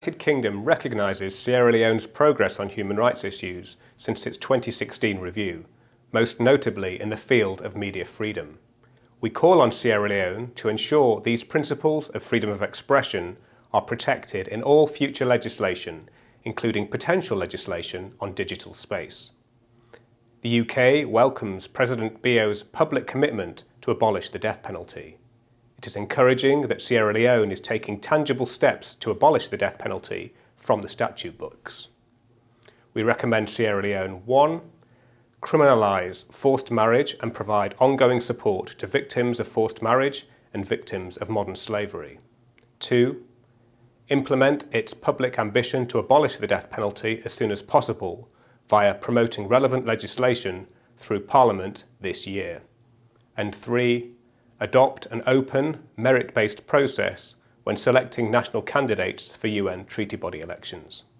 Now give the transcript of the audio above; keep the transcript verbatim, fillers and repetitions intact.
The United Kingdom recognises Sierra Leone's progress on human rights issues since its twenty sixteen review, most notably in the field of media freedom. We call on Sierra Leone to ensure these principles of freedom of expression are protected in all future legislation, including potential legislation on digital space. The U K welcomes President Bio's public commitment to abolish the death penalty. It is encouraging that Sierra Leone is taking tangible steps to abolish the death penalty from the statute books. We recommend Sierra Leone one. Criminalise forced marriage and provide ongoing support to victims of forced marriage and victims of modern slavery. two. Implement its public ambition to abolish the death penalty as soon as possible via promoting relevant legislation through Parliament this year. And three. Adopt an open, merit-based process when selecting national candidates for U N treaty body elections.